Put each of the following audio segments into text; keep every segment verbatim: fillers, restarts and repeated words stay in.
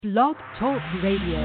Blog Talk Radio.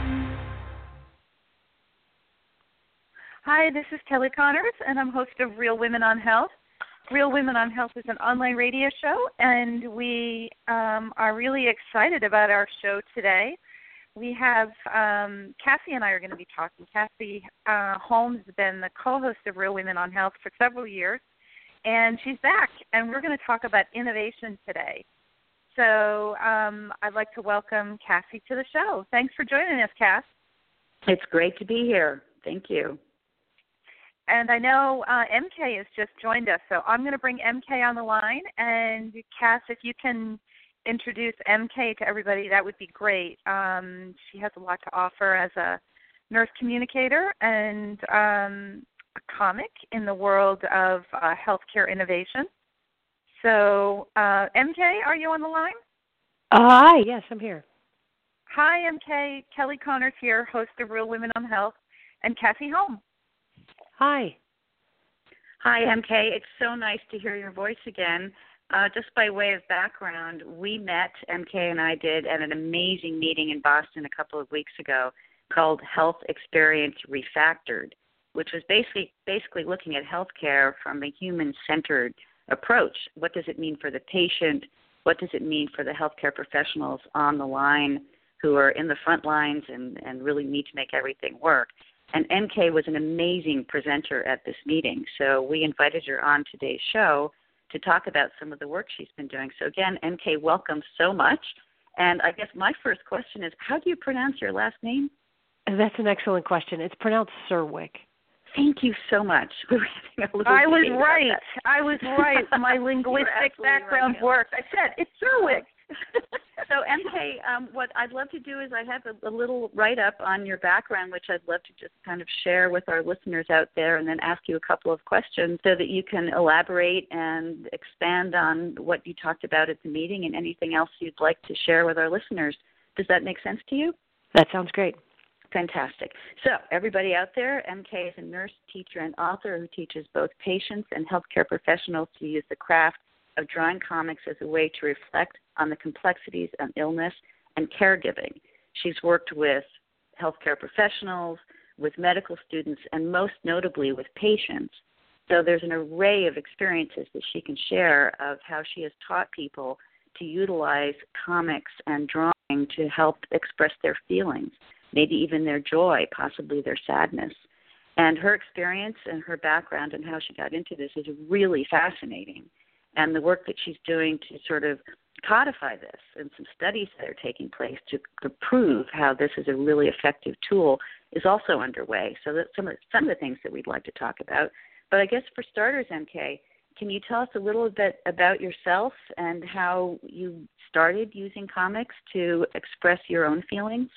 Hi, this is Kelly Connors, and I'm host of Real Women on Health. Real Women on Health is an online radio show, and we um, are really excited about our show today. We have um, Cassie and I are going to be talking. Cassie uh, Holmes has been the co-host of Real Women on Health for several years, and she's back, and we're going to talk about innovation today. So um, I'd like to welcome Cassie to the show. Thanks for joining us, Cass. It's great to be here. Thank you. And I know uh, M K has just joined us, so I'm going to bring M K on the line. And Cass, if you can introduce M K to everybody, that would be great. Um, she has a lot to offer as a nurse communicator and um, a comic in the world of uh, healthcare innovation. So, uh, M K, are you on the line? Uh, hi, yes, I'm here. Hi, M K. Kelly Connors here, host of Real Women on Health, and Cassie Holmes. Hi. Hi, M K. It's so nice to hear your voice again. Uh, just by way of background, we met, M K and I did, at an amazing meeting in Boston a couple of weeks ago called Health Experience Refactored, which was basically basically looking at healthcare from a human-centered approach. What does it mean for the patient? What does it mean for the healthcare professionals on the line who are in the front lines and, and really need to make everything work? And M K was an amazing presenter at this meeting, so we invited her on today's show to talk about some of the work she's been doing. So again, M K, welcome so much. And I guess my first question is, how do you pronounce your last name? That's an excellent question. It's pronounced Serwick. Thank you so much. We were having a little I was debate right. about that. I was right. My linguistic background right. worked. I said, it's Serwick. So, M K, um, what I'd love to do is I have a, a little write-up on your background, which I'd love to just kind of share with our listeners out there and then ask you a couple of questions so that you can elaborate and expand on what you talked about at the meeting and anything else you'd like to share with our listeners. Does that make sense to you? That sounds great. Fantastic. So, everybody out there, M K is a nurse, teacher, and author who teaches both patients and healthcare professionals to use the craft of drawing comics as a way to reflect on the complexities of illness and caregiving. She's worked with healthcare professionals, with medical students, and most notably with patients. So there's an array of experiences that she can share of how she has taught people to utilize comics and drawing to help express their feelings, maybe even their joy, possibly their sadness. And her experience and her background and how she got into this is really fascinating. And the work that she's doing to sort of codify this and some studies that are taking place to, to prove how this is a really effective tool is also underway. So that's some of, some of the things that we'd like to talk about. But I guess for starters, M K, can you tell us a little bit about yourself and how you started using comics to express your own feelings?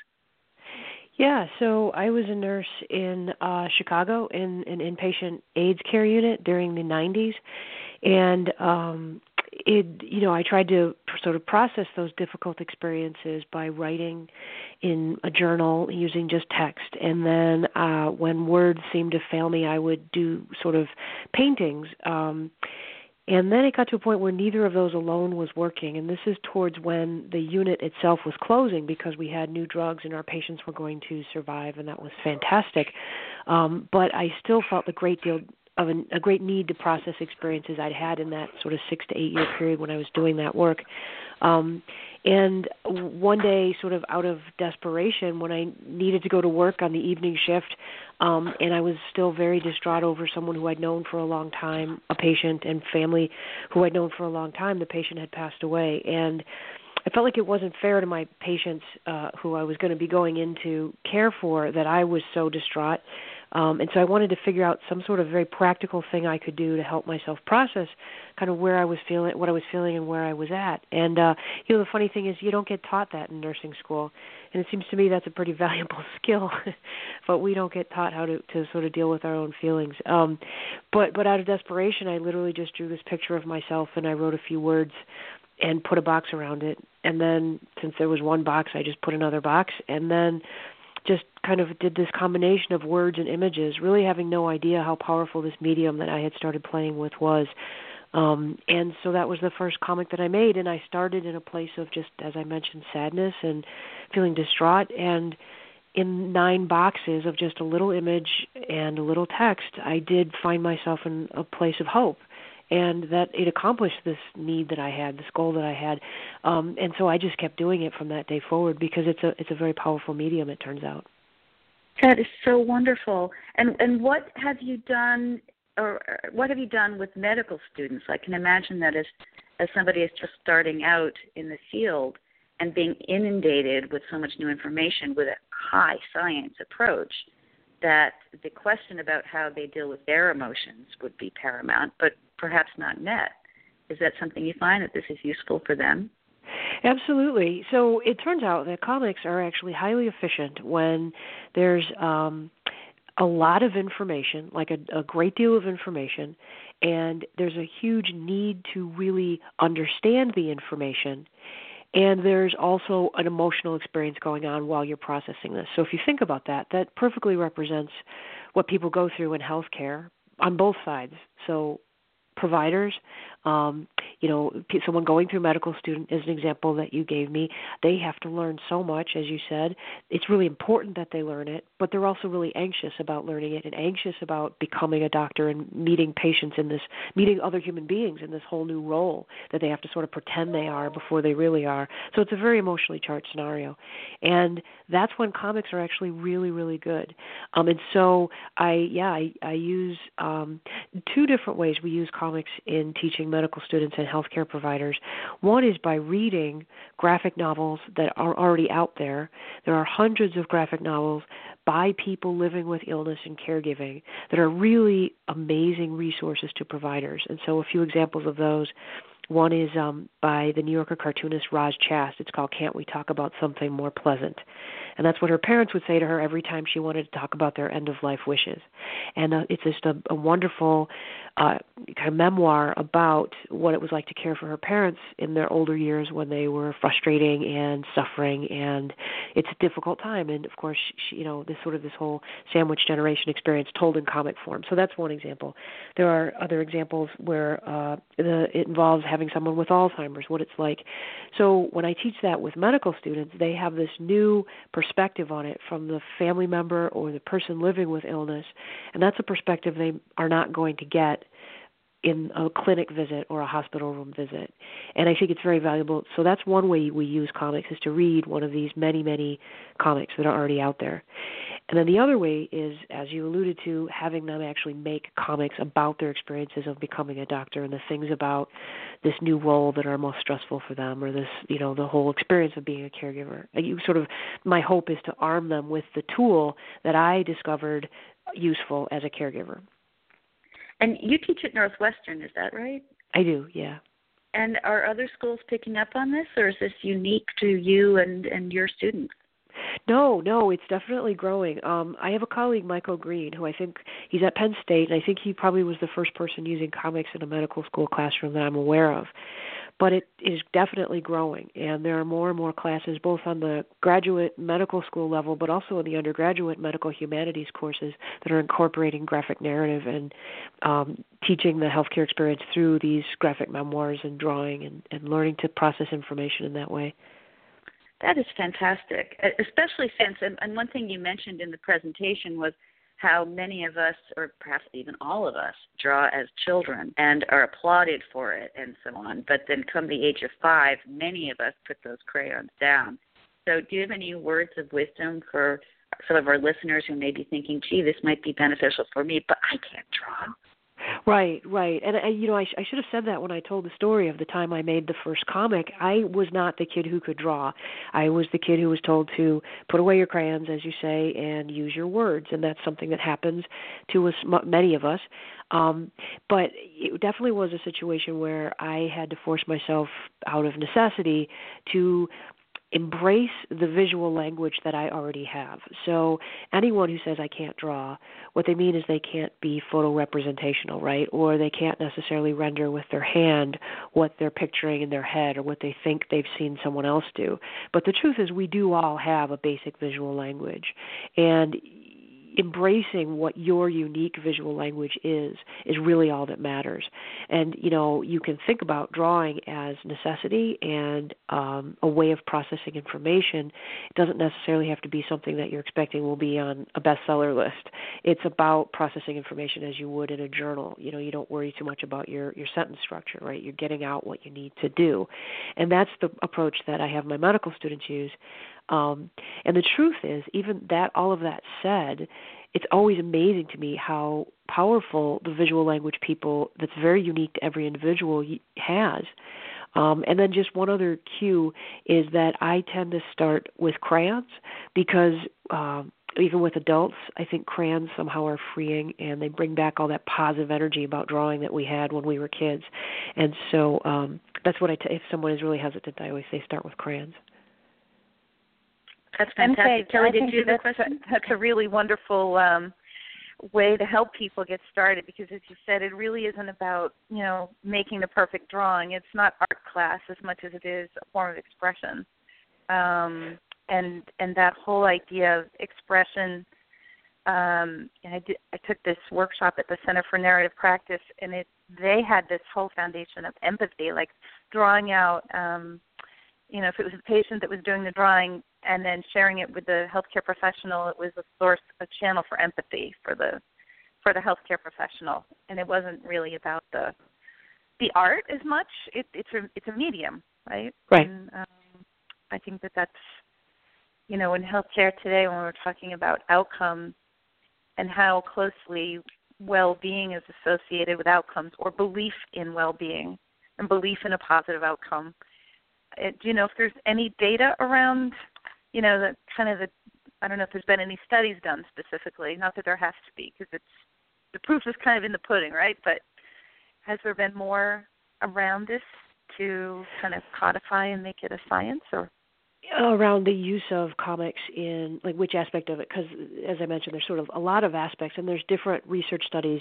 Yeah, so I was a nurse in uh, Chicago in an inpatient AIDS care unit during the nineties. And um, it, you know, I tried to sort of process those difficult experiences by writing in a journal using just text. And then uh, when words seemed to fail me, I would do sort of paintings. Um, and then it got to a point where neither of those alone was working. And this is towards when the unit itself was closing because we had new drugs and our patients were going to survive, and that was fantastic. Um, but I still felt a great deal of an, a great need to process experiences I'd had in that sort of six to eight year period when I was doing that work. Um, and one day, sort of out of desperation, when I needed to go to work on the evening shift, um, and I was still very distraught over someone who I'd known for a long time, a patient and family who I'd known for a long time, the patient had passed away. And I felt like it wasn't fair to my patients uh, who I was going to be going in to care for that I was so distraught. Um, and so I wanted to figure out some sort of very practical thing I could do to help myself process kind of where I was feeling, what I was feeling and where I was at. And, uh, you know, the funny thing is you don't get taught that in nursing school. And it seems to me that's a pretty valuable skill, but we don't get taught how to, to sort of deal with our own feelings. Um, but, but out of desperation, I literally just drew this picture of myself and I wrote a few words and put a box around it. And then since there was one box, I just put another box. And then just kind of did this combination of words and images, really having no idea how powerful this medium that I had started playing with was. Um, and so that was the first comic that I made, and I started in a place of just, as I mentioned, sadness and feeling distraught. And in nine boxes of just a little image and a little text, I did find myself in a place of hope, and that it accomplished this need that I had, this goal that I had. Um, and so I just kept doing it from that day forward because it's a it's a very powerful medium, it turns out. That is so wonderful. And and what have you done, or what have you done with medical students? I can imagine that as as somebody is just starting out in the field and being inundated with so much new information with a high science approach, that the question about how they deal with their emotions would be paramount, but perhaps not met. Is that something you find that this is useful for them? Absolutely. So it turns out that comics are actually highly efficient when there's um, a lot of information, like a, a great deal of information, and there's a huge need to really understand the information. And there's also an emotional experience going on while you're processing this. So if you think about that, that perfectly represents what people go through in healthcare on both sides. So providers, um, you know, someone going through medical student is an example that you gave me. They have to learn so much, as you said. It's really important that they learn it, but they're also really anxious about learning it and anxious about becoming a doctor and meeting patients in this, meeting other human beings in this whole new role that they have to sort of pretend they are before they really are. So it's a very emotionally charged scenario. And that's when comics are actually really, really good. Um, and so I, yeah, I, I use um, two different ways we use comics in teaching medical students and healthcare providers. One is by reading graphic novels that are already out there. There are hundreds of graphic novels by people living with illness and caregiving that are really amazing resources to providers. And so a few examples of those. One is um, by the New Yorker cartoonist Roz Chast. It's called Can't We Talk About Something More Pleasant? And that's what her parents would say to her every time she wanted to talk about their end-of-life wishes. And uh, it's just a, a wonderful uh, kind of memoir about what it was like to care for her parents in their older years when they were frustrating and suffering, and it's a difficult time. And, of course, she, you know, this sort of this whole sandwich generation experience told in comic form. So that's one example. There are other examples where uh, the, it involves having someone with Alzheimer's, what it's like. So when I teach that with medical students, they have this new perspective on it from the family member or the person living with illness, and that's a perspective they are not going to get in a clinic visit or a hospital room visit. And I think it's very valuable. So that's one way we use comics, is to read one of these many, many comics that are already out there. And then the other way is, as you alluded to, having them actually make comics about their experiences of becoming a doctor and the things about this new role that are most stressful for them, or this, you know, the whole experience of being a caregiver. You sort of, my hope is to arm them with the tool that I discovered useful as a caregiver. And you teach at Northwestern, is that right? I do, yeah. And are other schools picking up on this, or is this unique to you and, and your students? No, no, it's definitely growing. Um, I have a colleague, Michael Green, who I think he's at Penn State, and I think he probably was the first person using comics in a medical school classroom that I'm aware of. But it is definitely growing, and there are more and more classes, both on the graduate medical school level, but also in the undergraduate medical humanities courses that are incorporating graphic narrative and um, teaching the healthcare experience through these graphic memoirs and drawing and, and learning to process information in that way. That is fantastic, especially since, and, and one thing you mentioned in the presentation was how many of us, or perhaps even all of us, draw as children and are applauded for it and so on. But then come the age of five, many of us put those crayons down. So do you have any words of wisdom for some of our listeners who may be thinking, gee, this might be beneficial for me, but I can't draw? Right, right. And, I, you know, I, sh- I should have said that when I told the story of the time I made the first comic. I was not the kid who could draw. I was the kid who was told to put away your crayons, as you say, and use your words. And that's something that happens to us, many of us. Um, but it definitely was a situation where I had to force myself out of necessity to embrace the visual language that I already have. So anyone who says I can't draw, what they mean is they can't be photo representational, right? Or they can't necessarily render with their hand what they're picturing in their head or what they think they've seen someone else do. But the truth is we do all have a basic visual language. And embracing what your unique visual language is is really all that matters. And, you know, you can think about drawing as necessity and um, a way of processing information. It doesn't necessarily have to be something that you're expecting will be on a bestseller list. It's about processing information as you would in a journal. You know, you don't worry too much about your, your sentence structure, right? You're getting out what you need to do. And that's the approach that I have my medical students use. Um, and the truth is, even that, all of that said, it's always amazing to me how powerful the visual language people, that's very unique to every individual, has. Um, and then just one other cue is that I tend to start with crayons because um, even with adults, I think crayons somehow are freeing and they bring back all that positive energy about drawing that we had when we were kids. And so um, that's what I, t- if someone is really hesitant, I always say start with crayons. That's fantastic. Okay, Kelly, I did think you have a that's question? A, that's a really wonderful um, way to help people get started because, as you said, it really isn't about, you know, making the perfect drawing. It's not art class as much as it is a form of expression. Um, and and that whole idea of expression, um, and I, did, I took this workshop at the Center for Narrative Practice, and it they had this whole foundation of empathy, like drawing out, um, you know, if it was a patient that was doing the drawing, and then sharing it with the healthcare professional, it was a source, a channel for empathy for the for the healthcare professional, and it wasn't really about the the art as much. It, it's a it's a medium, right? Right. And, um, I think that that's, you know, in healthcare today when we're talking about outcomes and how closely well-being is associated with outcomes or belief in well-being and belief in a positive outcome. It, do you know if there's any data around, you know, the kind of the, I don't know if there's been any studies done specifically, not that there has to be because it's, the proof is kind of in the pudding, right? But has there been more around this to kind of codify and make it a science or? Around the use of comics in, like, which aspect of it? Because, as I mentioned, there's sort of a lot of aspects, and there's different research studies.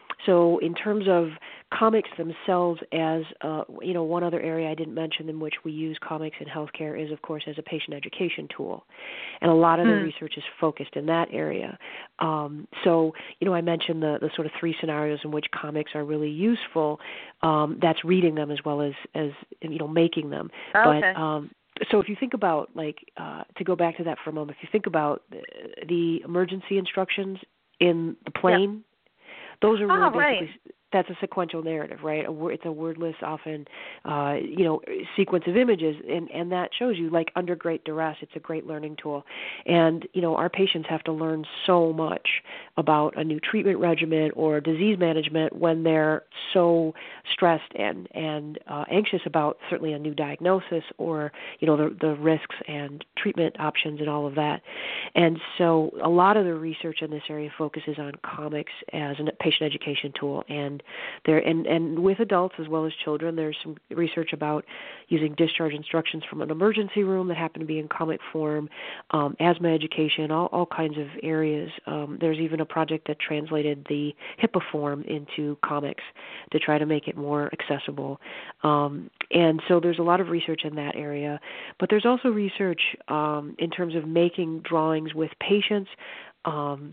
So in terms of comics themselves as, uh, you know, one other area I didn't mention in which we use comics in healthcare is, of course, as a patient education tool. And a lot of mm. the research is focused in that area. Um, so, you know, I mentioned the, the sort of three scenarios in which comics are really useful. Um, that's reading them as well as, as, you know, making them. Oh, okay. But, um, So if you think about, like, uh, to go back to that for a moment, if you think about the, the emergency instructions in the plane, yep. those are really oh, basically, right. that's a sequential narrative, right? A word, it's a wordless, often, uh, you know, sequence of images, and, and that shows you, like, under great duress, it's a great learning tool. And, you know, our patients have to learn so much about a new treatment regimen or disease management when they're so stressed and, and uh, anxious about certainly a new diagnosis or, you know, the, the risks and treatment options and all of that. And so a lot of the research in this area focuses on comics as a patient education tool. And there, and, and with adults as well as children, there's some research about using discharge instructions from an emergency room that happen to be in comic form, um, asthma education, all, all kinds of areas. Um, there's even a project that translated the HIPAA form into comics to try to make it more accessible. Um, and so there's a lot of research in that area. But there's also research um, in terms of making drawings with patients, um,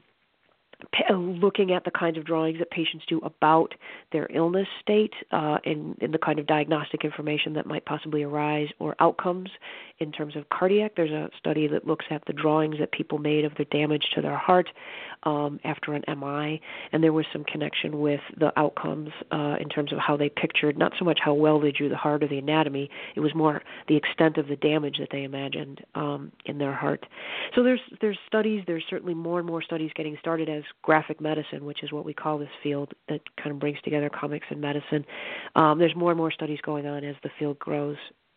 looking at the kinds of drawings that patients do about their illness state uh, and, and the kind of diagnostic information that might possibly arise, or outcomes in terms of cardiac. There's a study that looks at the drawings that people made of the damage to their heart um, after an M I, and there was some connection with the outcomes uh, in terms of how they pictured, not so much how well they drew the heart or the anatomy, it was more the extent of the damage that they imagined um, in their heart. So there's there's studies, there's certainly more and more studies getting started as graphic medicine, which is what we call this field that kind of brings together comics and medicine. Um, there's more and more studies going on as the field grows.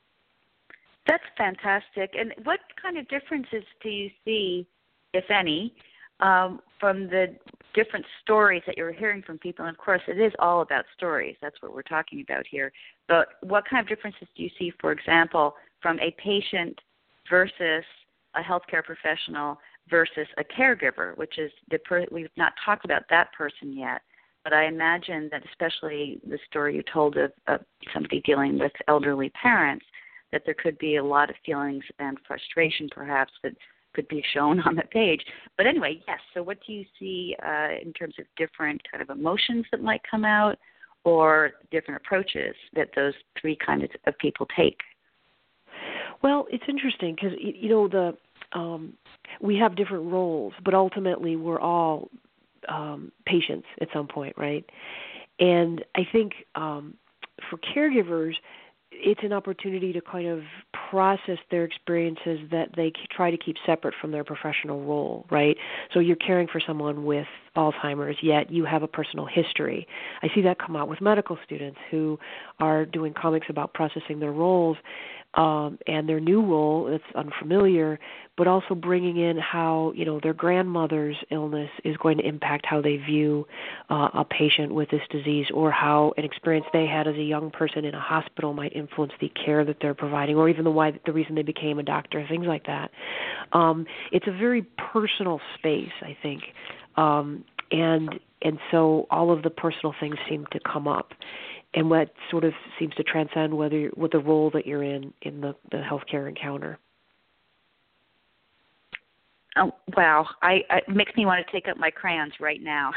That's fantastic. And what kind of differences do you see, if any, um, from the different stories that you're hearing from people? And, of course, it is all about stories. That's what we're talking about here. But what kind of differences do you see, for example, from a patient versus a healthcare professional versus a caregiver, which is the per- we've not talked about that person yet, but I imagine that especially the story you told of, of somebody dealing with elderly parents, that there could be a lot of feelings and frustration perhaps that could be shown on the page. But anyway, yes, so what do you see uh, in terms of different kind of emotions that might come out or different approaches that those three kinds of people take? Well, it's interesting because, you know, the um, we have different roles, but ultimately we're all um, patients at some point, right? And I think um, for caregivers, it's an opportunity to kind of process their experiences that they try to keep separate from their professional role, right? So you're caring for someone with Alzheimer's, yet you have a personal history. I see that come out with medical students who are doing comics about processing their roles um, and their new role that's unfamiliar, but also bringing in how, you know, their grandmother's illness is going to impact how they view uh, a patient with this disease, or how an experience they had as a young person in a hospital might influence the care that they're providing, or even the why the reason they became a doctor, things like that. Um, it's a very personal space, I think, um, and and so all of the personal things seem to come up. And what sort of seems to transcend whether you're, what the role that you're in in the, the healthcare encounter. Oh, wow. I, I, it makes me want to take up my crayons right now.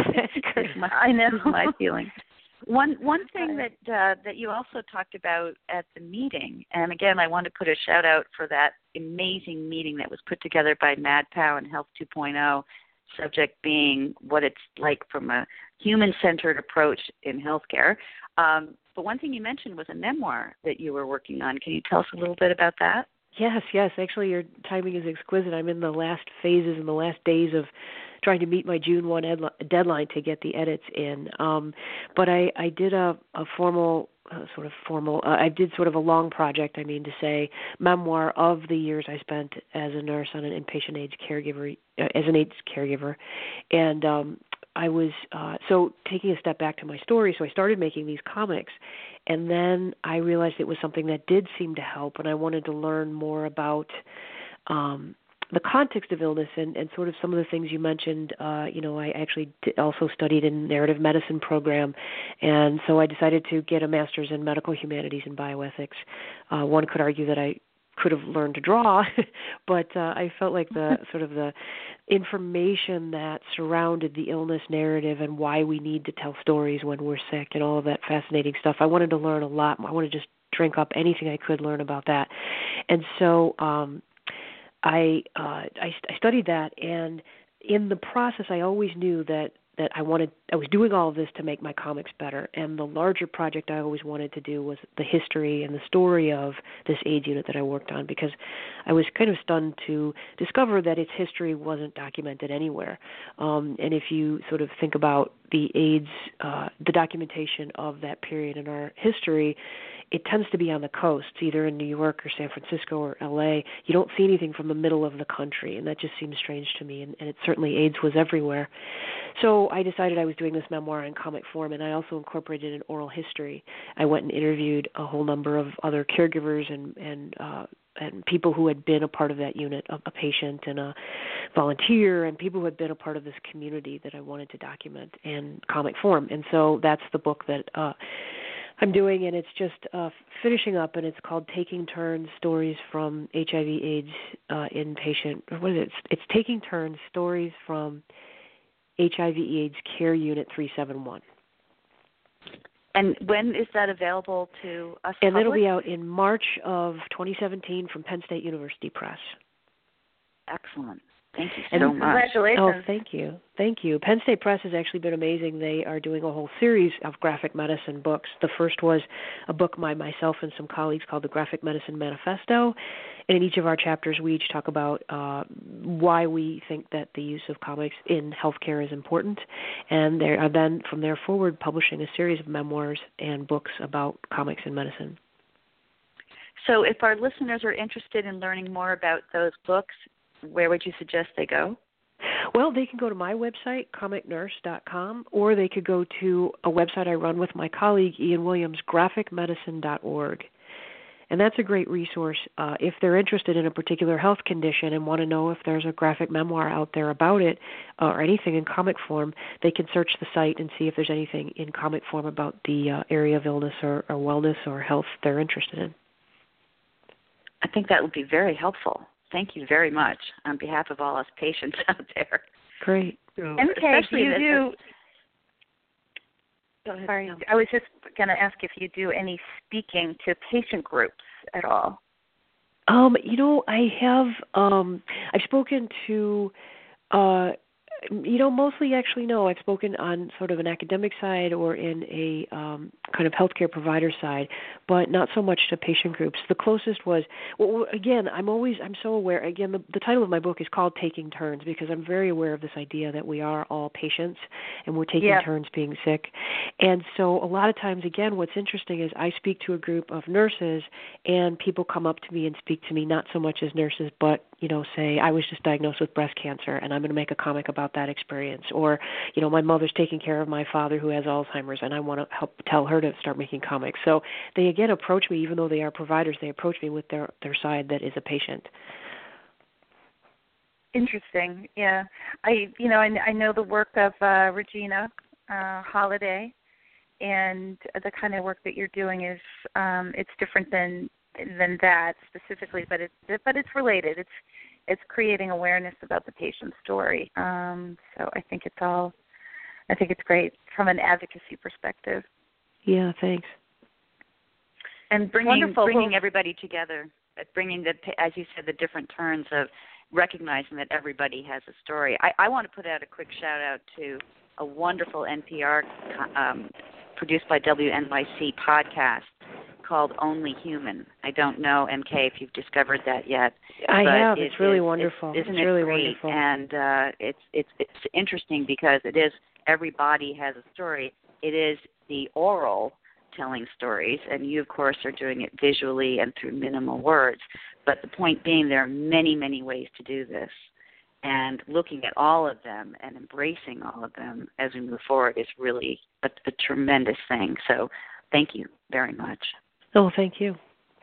my, I know. my feeling. One one thing that uh, that you also talked about at the meeting, and again, I want to put a shout out for that amazing meeting that was put together by MadPow and Health two point oh, subject being what it's like from a human-centered approach in healthcare. Um, but one thing you mentioned was a memoir that you were working on. Can you tell us a little bit about that? Yes, yes. Actually, your timing is exquisite. I'm in the last phases and the last days of trying to meet my June first deadline to get the edits in. Um, but I, I did a, a formal, uh, sort of formal, uh, I did sort of a long project, I mean to say, memoir of the years I spent as a nurse on an inpatient AIDS caregiver, uh, as an AIDS caregiver. And um, I was, uh, so taking a step back to my story, so I started making these comics, and then I realized it was something that did seem to help, and I wanted to learn more about um, the context of illness and, and sort of some of the things you mentioned. Uh, you know, I actually did also studied in narrative medicine program, and so I decided to get a master's in medical humanities and bioethics. Uh, one could argue that I could have learned to draw, but uh, I felt like the sort of the information that surrounded the illness narrative and why we need to tell stories when we're sick and all of that fascinating stuff, I wanted to learn a lot. I wanted to just drink up anything I could learn about that. And so um, I, uh, I I studied that, and in the process I always knew that that I wanted, I was doing all of this to make my comics better. And the larger project I always wanted to do was the history and the story of this AIDS unit that I worked on, because I was kind of stunned to discover that its history wasn't documented anywhere. Um, and if you sort of think about the AIDS, uh, the documentation of that period in our history, it tends to be on the coast, either in New York or San Francisco or L A. You don't see anything from the middle of the country, and that just seems strange to me, and, and it certainly AIDS was everywhere. So I decided I was doing this memoir in comic form, and I also incorporated an oral history. I went and interviewed a whole number of other caregivers and, and uh, and people who had been a part of that unit, a, a patient and a volunteer, and people who had been a part of this community that I wanted to document in comic form. And so that's the book that uh, I'm doing, and it's just uh, finishing up, and it's called Taking Turns, Stories from H I V AIDS uh, Inpatient. What is it? It's, it's Taking Turns, Stories from H I V AIDS Care Unit three seven one. And when is that available to us? And public? it'll be out in March of twenty seventeen from Penn State University Press. Excellent. Thank you and so much. Congratulations. Oh, thank you. Thank you. Penn State Press has actually been amazing. They are doing a whole series of graphic medicine books. The first was a book by myself and some colleagues called the Graphic Medicine Manifesto. And in each of our chapters, we each talk about uh, why we think that the use of comics in healthcare is important. And they are then, from there forward, publishing a series of memoirs and books about comics and medicine. So if our listeners are interested in learning more about those books, where would you suggest they go? Well, they can go to my website, comic nurse dot com, or they could go to a website I run with my colleague, Ian Williams, graphic medicine dot org. And that's a great resource uh, if they're interested in a particular health condition and want to know if there's a graphic memoir out there about it uh, or anything in comic form. They can search the site and see if there's anything in comic form about the uh, area of illness or, or wellness or health they're interested in. I think that would be very helpful. thank you very much on behalf of all us patients out there. Great. So, M K, do you this, do? Go ahead. Sorry, No. I was just going to ask if you do any speaking to patient groups at all. Um, you know, I have. Um, I've spoken to. Uh, You know, mostly actually no. I've spoken on sort of an academic side or in a um, kind of healthcare provider side, but not so much to patient groups. The closest was, well, again, I'm always, I'm so aware, again, the, the title of my book is called Taking Turns because I'm very aware of this idea that we are all patients and we're taking Yeah. turns being sick. And so a lot of times, again, what's interesting is I speak to a group of nurses and people come up to me and speak to me not so much as nurses, but, you know, say, I was just diagnosed with breast cancer and I'm going to make a comic about that experience, or you know, my mother's taking care of my father who has Alzheimer's and I want to help tell her to start making comics. So they again approach me, even though they are providers, they approach me with their their side that is a patient. Interesting. Yeah, I you know I, I know the work of uh, Regina uh, Holiday, and the kind of work that you're doing is um, it's different than than that specifically, but it's but it's related. It's it's creating awareness about the patient's story. Um, so I think it's all, I think it's great from an advocacy perspective. Yeah, thanks. And bringing Wonderful. bringing Well, everybody together, bringing the, as you said, the different turns of recognizing that everybody has a story. I, I want to put out a quick shout out to a wonderful N P R um, produced by W N Y C podcast called Only Human. I don't know, M K, if you've discovered that yet. I but have. It it's really is, wonderful. It's, isn't it's it really great? wonderful. And uh, it's it's it's interesting because it is everybody has a story. It is the oral telling stories, and you, of course, are doing it visually and through minimal words. But the point being, there are many, many ways to do this. And looking at all of them and embracing all of them as we move forward is really a, a tremendous thing. So thank you very much. Oh, thank you.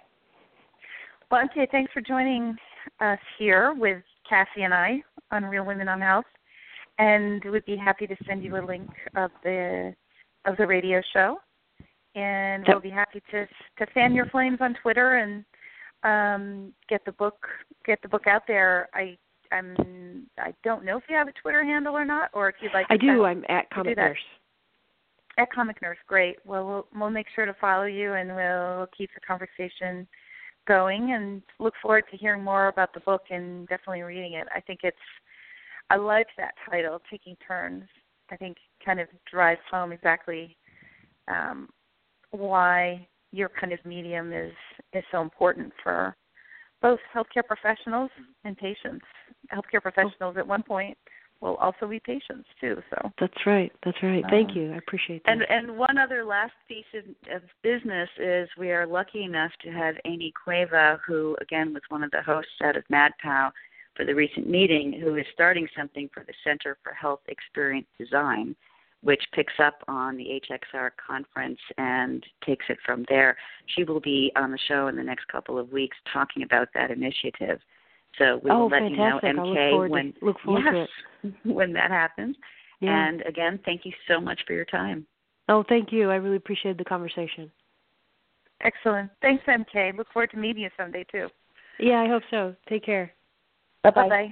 well, okay, thanks for joining us here with Cassie and I on Real Women on Health, and we'd be happy to send you a link of the of the radio show, and we'll be happy to to fan your flames on Twitter and um, get the book get the book out there. I I'm I don't know if you have a Twitter handle or not, or if you'd like. To I do. send, I'm at Comic Nurse. At Comic Nurse, great. Well, well, we'll make sure to follow you, and we'll keep the conversation going, and look forward to hearing more about the book and definitely reading it. I think it's, I like that title, Taking Turns. I think kind of drives home exactly um, why your kind of medium is, is so important for both healthcare professionals and patients. Healthcare professionals at one point will also be patients too. So that's right. That's right. Thank um, you. I appreciate that. And and one other last piece of, of business is we are lucky enough to have Amy Cueva, who again was one of the hosts out of MadPow for the recent meeting, who is starting something for the Center for Health Experience Design, which picks up on the H X R conference and takes it from there. She will be on the show in the next couple of weeks talking about that initiative. So we will oh, let fantastic. you know, M K, I'll look forward, when, to, look forward yes, to it. when that happens. Yeah. And again, thank you so much for your time. Oh, thank you. I really appreciate the conversation. excellent. Thanks, M K. Look forward to meeting you someday too. Yeah, I hope so. Take care. Bye-bye. Bye-bye.